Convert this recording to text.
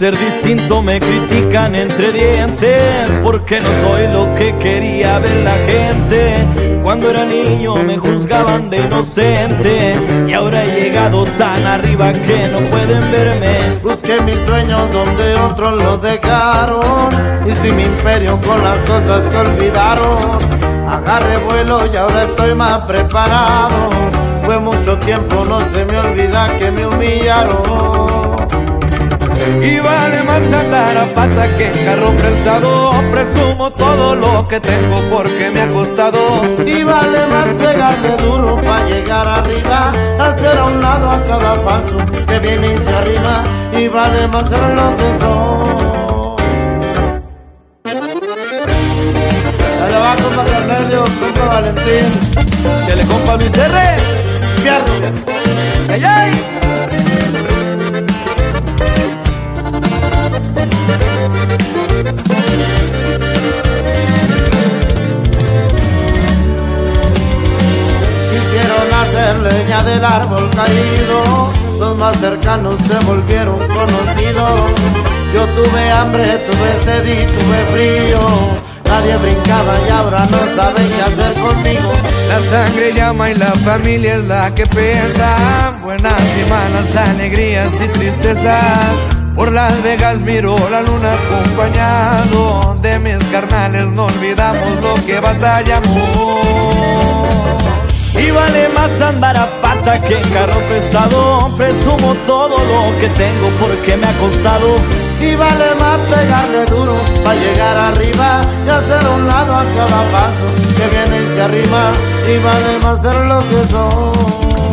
ser distinto me critican entre dientes, porque no soy lo que quería ver la gente. Cuando era niño me juzgaban de inocente, y ahora he llegado tan arriba que no pueden verme. Busqué mis sueños donde otros los dejaron, hice mi imperio con las cosas que olvidaron. Agarré vuelo y ahora estoy más preparado. Fue mucho tiempo, no se me olvida que me humillaron. Y vale más andar a pata que en carro prestado. Presumo todo lo que tengo porque me ha costado. Y vale más pegarle duro pa' llegar arriba, hacer a un lado a cada falso que viene y se arrima. Y vale más ser lo que soy. Allá va compa Cornelio, compa Valentín. Chele compa Luis R. Fierro. ¡Ay, ay! Quisieron hacer leña del árbol caído, los más cercanos se volvieron conocidos. Yo tuve hambre, tuve sed y tuve frío, nadie brincaba y ahora no saben qué hacer conmigo. La sangre llama y la familia es la que pesa. Buenas y malas, alegrías y tristezas. Por Las Vegas miro la luna acompañado de mis carnales, no olvidamos lo que batallamos. Y vale más andar a pata que en carro prestado. Presumo todo lo que tengo porque me ha costado. Y vale más pegarle duro pa' llegar arriba y hacer a un lado a cada paso que viene y se arrima. Y vale más ser lo que soy.